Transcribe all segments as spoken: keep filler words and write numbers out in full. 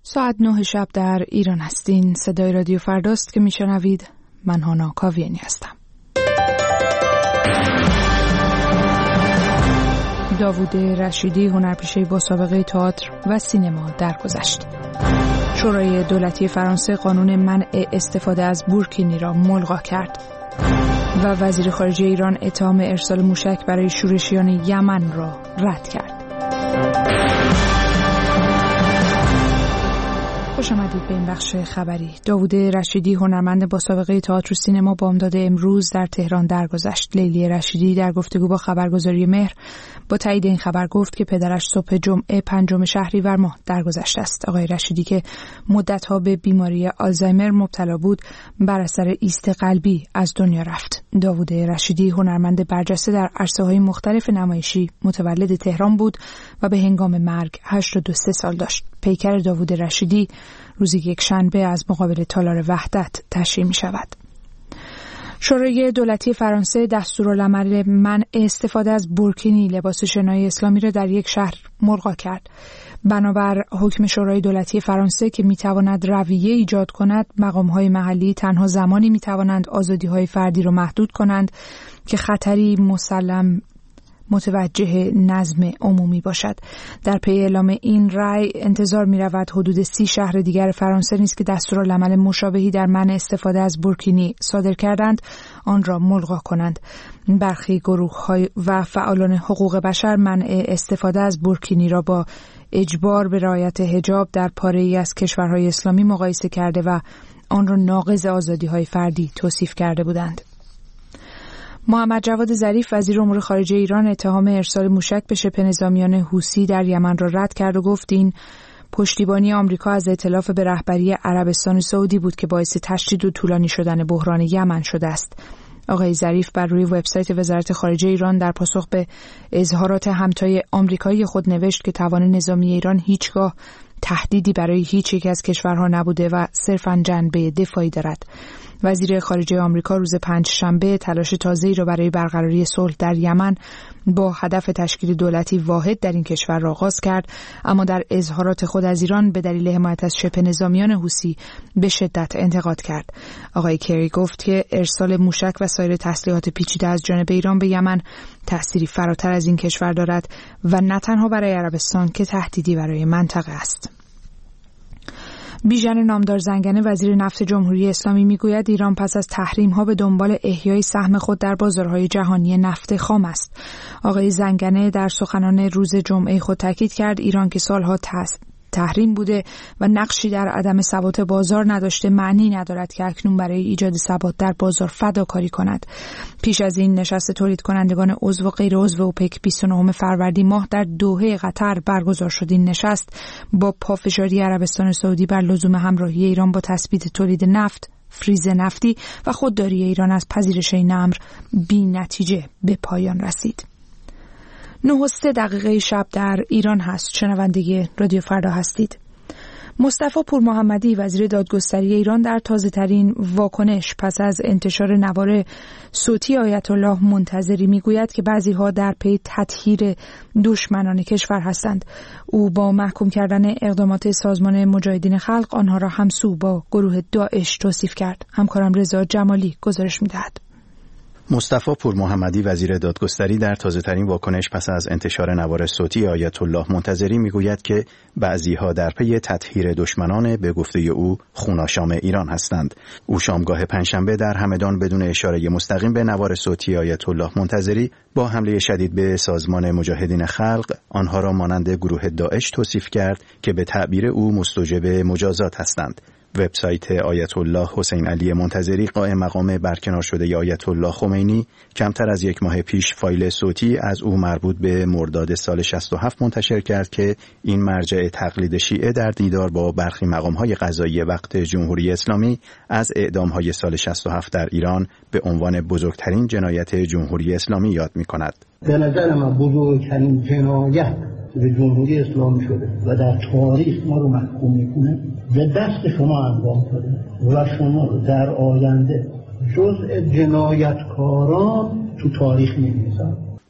ساعت نه شب در ایران هستین. صدای رادیو فرداست که میشنوید. من هانا کاویانی هستم. داوود رشیدی هنرپیشه با سابقه تئاتر و سینما درگذشت. شورای دولتی فرانسه قانون منع استفاده از بورکینی را ملغا کرد و وزیر خارجه ایران اتهام ارسال موشک برای شورشیان یمن را رد کرد. خوش آمدید به این بخش خبری. داوود رشیدی هنرمند با سابقه تئاتر و سینما بامداد امروز در تهران درگذشت. لیلی رشیدی در گفتگو با خبرگزاری مهر با تایید این خبر گفت که پدرش صبح جمعه پنجم شهریور ماه درگذشته است. آقای رشیدی که مدت‌ها به بیماری آلزایمر مبتلا بود بر اثر ایست قلبی از دنیا رفت. داوود رشیدی هنرمند برجسته در عرصه‌های مختلف نمایشی، متولد تهران بود و به هنگام مرگ هشتاد و سه سال داشت. پیکر داوود رشیدی روزی یک شنبه از مقابل تالار وحدت تشییع می شود. شورای دولتی فرانسه دستورالعمل منع استفاده از بورکینی لباس شنای اسلامی را در یک شهر ملغا کرد. بنابر حکم شورای دولتی فرانسه که می تواند رویه ایجاد کند، مقام‌های محلی تنها زمانی می توانند آزادی‌های فردی را محدود کنند که خطری مسلم متوجه نظم عمومی باشد. در پی اعلام این رأی انتظار می رود حدود سی شهر دیگر فرانسه نیز که دستورالعمل مشابهی در منع استفاده از بورکینی صادر کردند آن را ملغا کنند. برخی گروه‌های و فعالان حقوق بشر منع استفاده از بورکینی را با اجبار به رعایت حجاب در پاره‌ای از کشورهای اسلامی مقایسه کرده و آن را ناقض آزادی‌های فردی توصیف کرده بودند. محمد جواد ظریف وزیر امور خارجه ایران اتهام ارسال موشک به شبه نظامیان حوثی در یمن را رد کرد و گفت این پشتیبانی آمریکا از ائتلاف به رهبری عربستان سعودی بود که باعث تشدید و طولانی شدن بحران یمن شده است. آقای ظریف بر روی وبسایت وزارت خارجه ایران در پاسخ به اظهارات همتای آمریکایی خود نوشت که توان نظامی ایران هیچگاه تهدیدی برای هیچ یک از کشورها نبوده و صرفاً جنبه دفاعی دارد. وزیر خارجه آمریکا روز پنجشنبه تلاش تازه‌ای را برای برقراری صلح در یمن با هدف تشکیل دولتی واحد در این کشور را آغاز کرد، اما در اظهارات خود از ایران به دلیل حمایت از شبه نظامیان حوثی به شدت انتقاد کرد. آقای کری گفت که ارسال موشک و سایر تسلیحات پیچیده از جانب ایران به یمن تأثیری فراتر از این کشور دارد و نه تنها برای عربستان که تهدیدی برای منطقه است. بیژن نامدار زنگنه وزیر نفت جمهوری اسلامی میگوید ایران پس از تحریم‌ها به دنبال احیای سهم خود در بازارهای جهانی نفت خام است. آقای زنگنه در سخنان روز جمعه خود تاکید کرد ایران که سالها تست تحریم بوده و نقشی در عدم ثبات بازار نداشته معنی ندارد که اکنون برای ایجاد ثبات در بازار فداکاری کند. پیش از این نشست تولید کنندگان عضو و غیر عضو اوپک بیست و نه فروردین ماه در دوحه قطر برگزار شد. این نشست با پافشاری عربستان سعودی بر لزوم همراهی ایران با تثبیت تولید نفت، فریز نفتی و خودداری ایران از پذیرش این امر بی نتیجه به پایان رسید. نه و سه دقیقه شب در ایران هست. شنونده رادیو فردا هستید. مصطفی پورمحمدی وزیر دادگستری ایران در تازه‌ترین واکنش پس از انتشار نوار صوتی آیت الله منتظری میگوید که بعضی‌ها در پی تطهیر دشمنان کشور هستند. او با محکوم کردن اقدامات سازمان مجاهدین خلق آنها را همسو با گروه داعش توصیف کرد. همکارم رضا جمالی گزارش می‌دهد. مصطفی پورمحمدی وزیر دادگستری در تازه‌ترین واکنش پس از انتشار نوار صوتی آیت الله منتظری میگوید که بعضی‌ها در پی تطهیر دشمنان به گفته او خوناشام ایران هستند. او شامگاه پنجشنبه در همدان بدون اشاره مستقیم به نوار صوتی آیت الله منتظری با حمله شدید به سازمان مجاهدین خلق آنها را مانند گروه داعش توصیف کرد که به تعبیر او مستوجب مجازات هستند. وبسایت آیت الله حسین علی منتظری قائم مقام برکنار شده آیت الله خمینی کمتر از یک ماه پیش فایل صوتی از او مربوط به مرداد سال شصت و هفت منتشر کرد که این مرجع تقلید شیعه در دیدار با برخی مقام‌های قضایی وقت جمهوری اسلامی از اعدام‌های سال شصت و هفت در ایران به عنوان بزرگترین جنایت جمهوری اسلامی یاد می‌کند. به نظر من بزرگترین جنایت به جمهوری اسلامی شده و در تاریخ ما رو محکوم میکنه به دست شما انجام شده و شما رو در آینده جزء جنایتکاران تو تاریخ می‌نویسن.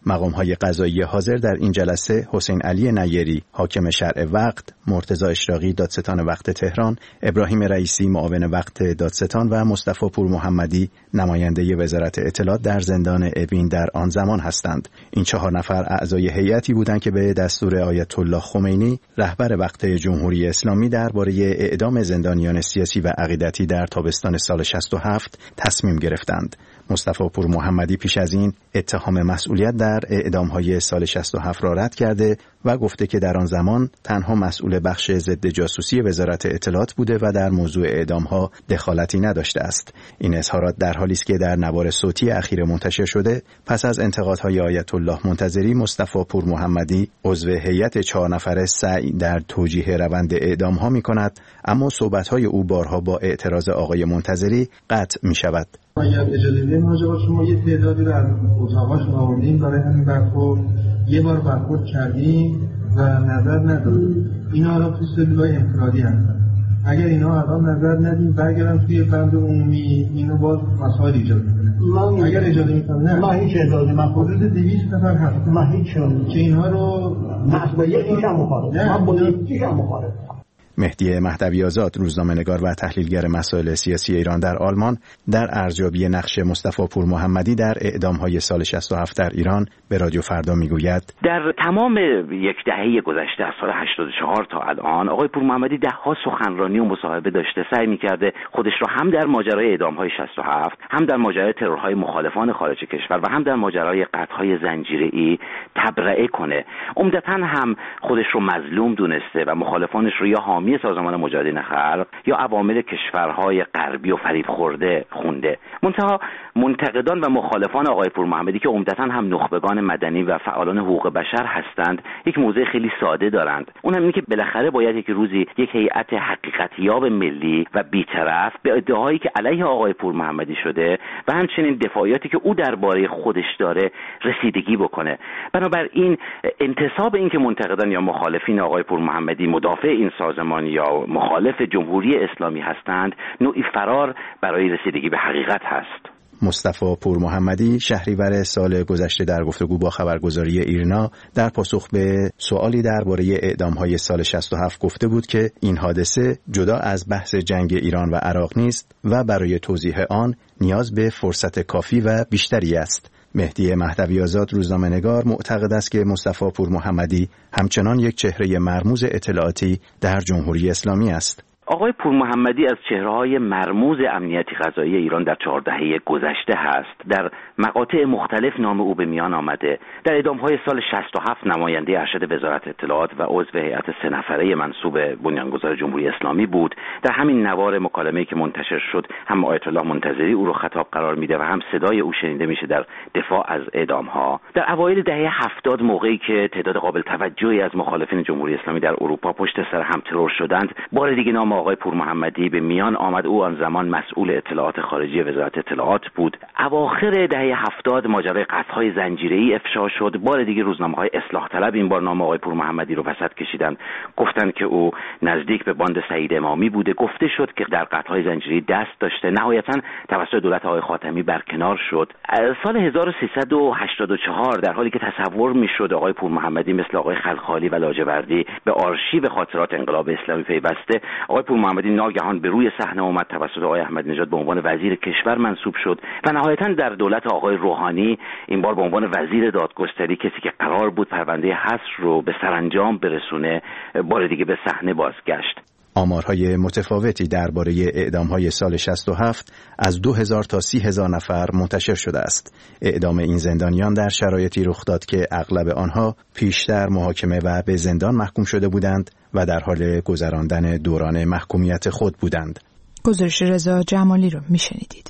مقام‌های قضایی حاضر در این جلسه حسین علی نیری حاکم شرع وقت، مرتضی اشراقی دادستان وقت تهران، ابراهیم رئیسی معاون وقت دادستان و مصطفی پور محمدی نماینده وزارت اطلاعات در زندان اوین در آن زمان هستند. این چهار نفر اعضای هیئتی بودند که به دستور آیت الله خمینی رهبر وقت جمهوری اسلامی درباره اعدام زندانیان سیاسی و عقیدتی در تابستان سال شصت و هفت تصمیم گرفتند. مصطفی پور محمدی پیش از این اتهام مسئولیت در اعدام‌های سال شصت و هفت را رد کرده و گفته که در آن زمان تنها مسئول بخش ضد جاسوسی وزارت اطلاعات بوده و در موضوع اعدام‌ها دخالتی نداشته است. این اظهارات در حالی است که در نوار صوتی اخیر منتشر شده پس از انتقادهای آیت الله منتظری، مصطفی پور محمدی عضو هیئت چهار نفره سعی در توجیه روند اعدام‌ها می‌کند، اما صحبت‌های او بارها با اعتراض آقای منتظری قطع می‌شود. اگر اجازه بدید ما شما یه تعدادی رو از اتاقاشون آوردیم برای همین برخورد، یه بار برخورد کردیم و نظر ندادیم. اینا الان توی سلولای انفرادی هستن. اگر اینا الان نظر ندیم برگردن توی بند عمومی، اینو باز مسائل ایجاد می‌کنه. اگر اجازه می‌کنه نه ما هیچ اجازه من حدود دویست نفر هست. ما هیچ که اینها رو مسئله یکیش هم مخالف. من با یکیش هم مخالف. مهدی مهدوی آزاد، روزنامه‌نگار و تحلیلگر مسائل سیاسی ایران در آلمان، در ارزیابی نقش مصطفی پور محمدی در اعدام‌های سال شصت و هفت در ایران به رادیو فردا میگوید: در تمام یک دهه گذشته از سال هشتاد و چهار تا الان آقای پور محمدی ده‌ها سخنرانی و مصاحبه داشته، سعی می‌کرده خودش رو هم در ماجرای اعدام‌های شصت و هفت، هم در ماجرای ترورهای مخالفان خارج کشور و هم در ماجرای قتل‌های زنجیره‌ای تبرئه کنه. عمدتاً هم خودش رو مظلوم دونسته و مخالفانش رو یا حامی سازمان مجاهدین خلق یا عوامل کشورهای غربی و فریب خورده خونده. منتها منتقدان و مخالفان آقای پور محمدی که عمدتاً هم نخبگان مدنی و فعالان حقوق بشر هستند، یک موضع خیلی ساده دارند. اون هم اینه که بالاخره باید یک روزی یک هیئت حقیقتیاب ملی و بی‌طرف به ادعاهایی که علیه آقای پور محمدی شده و همچنین دفاعاتی که او درباره خودش داره رسیدگی بکنه. بنابراین انتصاب این که منتقدان یا مخالفین آقای پور محمدی مدافع این سازمان یا مخالف جمهوری اسلامی هستند، نوعی فرار برای رسیدگی به حقیقت هست. مصطفی پور محمدی شهریور سال گذشته در گفتگو با خبرگزاری ایرنا در پاسخ به سوالی درباره اعدام‌های سال شصت و هفت گفته بود که این حادثه جدا از بحث جنگ ایران و عراق نیست و برای توضیح آن نیاز به فرصت کافی و بیشتری است. مهدی مهدوی آزاد، روزنامه‌نگار، معتقد است که مصطفی پور محمدی همچنان یک چهره مرموز اطلاعاتی در جمهوری اسلامی است. آقای پور محمدی از چهره‌های مرموز امنیتی قضایی ایران در چهار دهه گذشته هست. در مقاطع مختلف نام او به میان آمده. در اعدام‌های سال شصت و هفت نماینده ارشد وزارت اطلاعات و عضو هیئت سه نفره منصوب بنیانگذار جمهوری اسلامی بود. در همین نوار مکالمه‌ای که منتشر شد، هم آیت الله منتظری او رو خطاب قرار میده و هم صدای او شنیده میشه در دفاع از اعدام‌ها. در اوایل دهه هفتاد، موقعی که تعداد قابل توجهی از مخالفین جمهوری اسلامی در اروپا پشت سر هم ترور شدند، بار دیگه نام آقای پور محمدی به میان آمد. او آن زمان مسئول اطلاعات خارجی وزارت اطلاعات بود. اواخر دهه هفتاد ماجرای قتل‌های زنجیره‌ای افشا شد. بار دیگه روزنامه‌های اصلاح طلب این بار نام آقای پور محمدی رو وسط کشیدن، گفتند که او نزدیک به باند سعید امامی بوده. گفته شد که در قتل‌های زنجیره‌ای دست داشته. نهایتاً توسط دولت آقای خاتمی برکنار شد. سال هزار و سیصد و هشتاد و چهار در حالی که تصور می‌شد آقای پور محمدی مثل آقای خلخالی و لاجوردی به آرشیو خاطرات انقلاب اسلامی پیوسته، آقای پور محمدی ناگهان به روی صحنه اومد، توسط آقای احمدی نژاد به عنوان وزیر کشور منصوب شد و نهایتاً در دولت آقای روحانی این بار به عنوان وزیر دادگستری، کسی که قرار بود پرونده حصر رو به سرانجام برسونه، بار دیگه به صحنه بازگشت. آمارهای متفاوتی درباره اعدام‌های سال شصت و هفت از دو هزار تا سی هزار نفر منتشر شده است. اعدام این زندانیان در شرایطی رخ داد که اغلب آنها پیشتر محاکمه و به زندان محکوم شده بودند و در حال گذراندن دوران محکومیت خود بودند. گزارش رضا جمالی رو میشنیدید.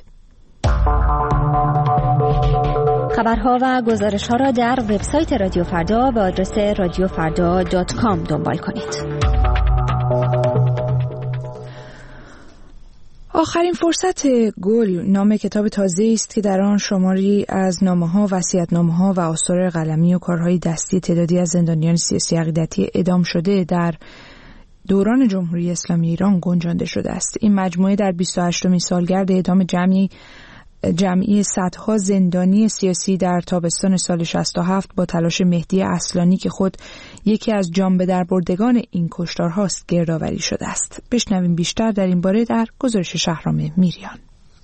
خبرها و گزارش‌ها را در وبسایت رادیو فردا به آدرس رادیو فردا دات کام دنبال کنید. آخرین فرصت گل نام کتاب تازه‌ای است که در آن شماری از نامه‌ها، وصیت‌نامه‌ها و آثار قلمی و کارهای دستی تعدادی از زندانیان سیاسی عقیدتی اعدام شده در دوران جمهوری اسلامی ایران گنجانده شده است. این مجموعه در بیست و هشتمین سالگرد اعدام جمعی جمعی صدها زندانی سیاسی در تابستان سال شصت و هفت با تلاش مهدی اصلانی که خود یکی از جان به در بردگان این کشتارهاست گردآوری شده است. بشنویم بیشتر در این باره در گزارش شهرام میریان.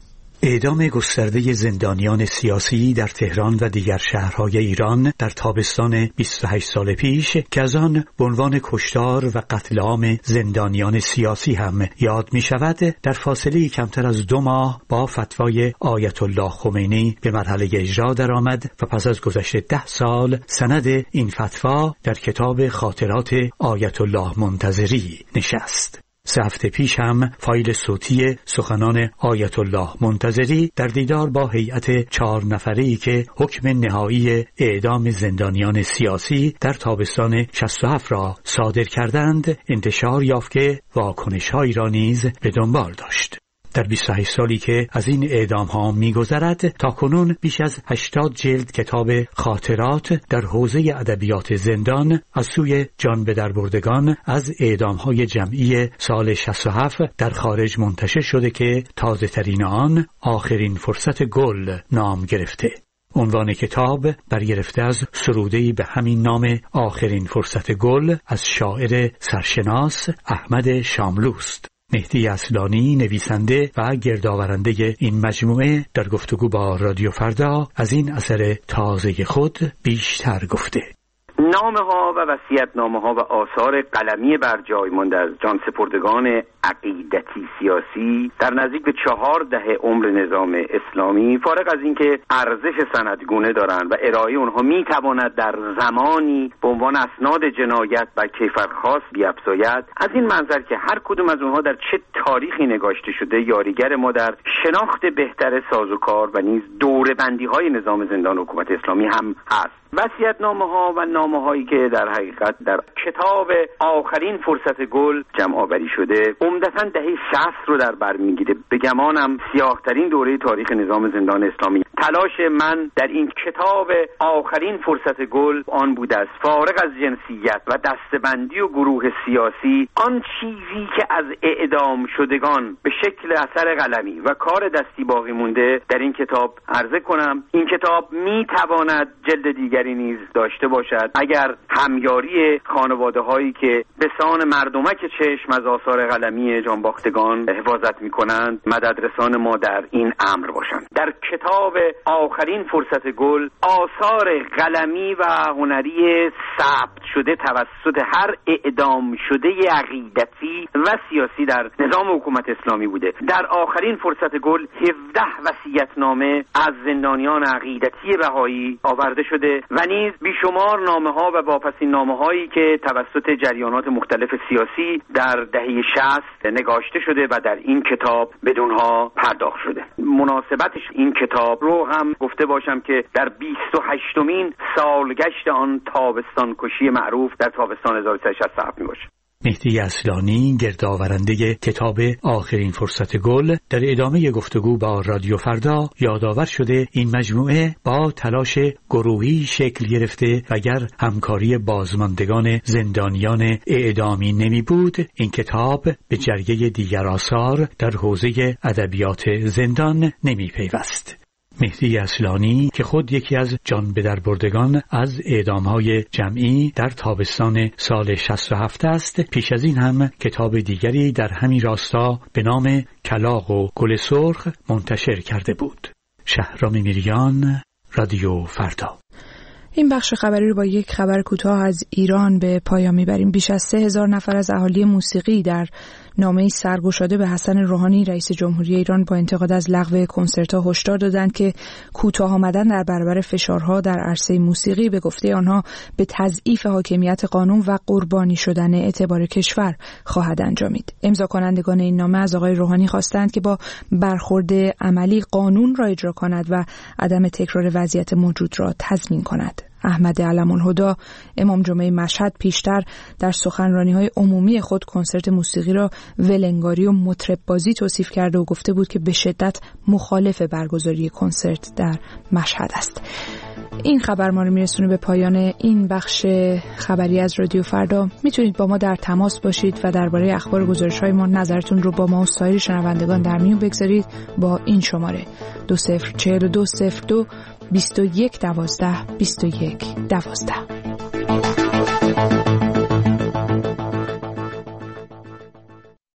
اعدام گسترده زندانیان سیاسی در تهران و دیگر شهرهای ایران در تابستان بیست و هشت سال پیش که از آن به عنوان کشتار و قتل عام زندانیان سیاسی هم یاد می شود، در فاصله کمتر از دو ماه با فتوای آیت الله خمینی به مرحله اجرا درآمد و پس از گذشت ده سال سند این فتوا در کتاب خاطرات آیت الله منتظری نشست. سه هفته پیش هم فایل صوتی سخنان آیت الله منتظری در دیدار با هیئت چهار نفره‌ای که حکم نهایی اعدام زندانیان سیاسی در تابستان شصت و هفت را صادر کردند انتشار یافت که واکنش‌هایی را نیز به دنبال داشت. در بیست و هشت سالی که از این اعدام ها می گذرد تا کنون بیش از هشتاد جلد کتاب خاطرات در حوزه ادبیات زندان از سوی جان به در بردگان از اعدام های جمعی سال شصت و هفت در خارج منتشر شده که تازه ترین آن آخرین فرصت گل نام گرفته. عنوان کتاب برگرفته از سروده‌ای به همین نام آخرین فرصت گل از شاعر سرشناس احمد شاملوست. مهدی اصلانی نویسنده و گردآورنده این مجموعه در گفتگو با رادیو فردا از این اثر تازه خود بیشتر گفته. نامه‌ها و وصیت‌نامه‌ها و آثار قلمی بر جای مانده از جانسپردگان عقیدتی سیاسی در نزدیک به چهار دهه عمر نظام اسلامی، فارغ از اینکه ارزش سندگونه دارند و ارائه اونها میتواند در زمانی به عنوان اسناد جنایت بر کیفرخواست بیفزاید، از این منظر که هر کدوم از اونها در چه تاریخی نگاشته شده یاریگر ما در شناخت بهتر سازوکار و نیز دوره‌بندی‌های نظام زندان حکومت اسلامی هم هست. وصیت‌نامه‌ها و نامه‌هایی که در حقیقت در کتاب آخرین فرصت گل جمع آوری شده عمدتاً دهه شصت رو در بر میگیره. به گمانم سیاه‌ترین دوره تاریخ نظام زندان اسلامی. تلاش من در این کتاب آخرین فرصت گل آن بوده است فارغ از جنسیت و دسته‌بندی و گروه سیاسی، آن چیزی که از اعدام شدگان به شکل اثر قلمی و کار دستی باقی مونده در این کتاب عرضه کنم. این کتاب میتواند جلد دیگری نیز داشته باشد اگر همیاری خانواده هایی که به سان مردمک چشم از آثار قلمی جانباختگان حفاظت میکنند مددرسان ما در این امر باشند. در کتاب آخرین فرصت گل آثار قلمی و هنری ثبت شده توسط هر اعدام شده عقیدتی و سیاسی در نظام حکومت اسلامی بوده. در آخرین فرصت گل هفده وصیت‌نامه از زندانیان عقیدتی بهایی آورده شده و نیز بیشمار نامه‌ها و واپسین نامه‌هایی که توسط جریانات مختلف سیاسی در دهه شصت نگاشته شده و در این کتاب بدونها پرداخت شده. مناسبتش این کتاب رو هم گفته باشم که در بیست و هشتمین سالگشت آن تابستان کشی معروف در تابستان هزار و سیصد و شصت و هفت می باشه. مهدی اصلانی گردآورنده کتاب آخرین فرصت گل در ادامه گفتگو با رادیو فردا یادآور شده این مجموعه با تلاش گروهی شکل گرفته و اگر همکاری بازماندگان زندانیان اعدامی نمی بود این کتاب به جریه دیگر آثار در حوزه ادبیات زندان نمی پیوست. مهدی اصلانی که خود یکی از جان به در بردگان از اعدام‌های جمعی در تابستان سال شصت و هفت است، پیش از این هم کتاب دیگری در همین راستا به نام کلاغ و گل سرخ منتشر کرده بود. شهرام میریان، رادیو فردا. این بخش خبری رو با یک خبر کوتاه از ایران به پایان میبریم. بیش از سه هزار نفر از اهالی موسیقی در نامه‌ای سرگشاده به حسن روحانی رئیس جمهوری ایران با انتقاد از لغو کنسرت‌ها هشدار دادند که کوتاه آمدن در برابر فشارها در عرصه موسیقی به گفته آنها به تضعیف حاکمیت قانون و قربانی شدن اعتبار کشور خواهد انجامید. امضا کنندگان این نامه از آقای روحانی خواستند که با برخورد عملی قانون را اجرا کند و عدم تکرار وضعیت موجود را تضمین کند. احمد علم‌الهدی امام جمعه مشهد پیشتر در سخنرانی‌های عمومی خود کنسرت موسیقی را ولنگاری و مطرب بازی توصیف کرده و گفته بود که به شدت مخالف برگزاری کنسرت در مشهد است. این خبر ما رو میرسونه به پایان این بخش خبری از رادیو فردا. میتونید با ما در تماس باشید و درباره اخبار و گزارش‌های ما نظرتون رو با ما و سایر شنوندگان در میون بگذارید با این شماره دو صفر چهل و دو صفر دو بیست و یک دوازده بیست و یک دوازده.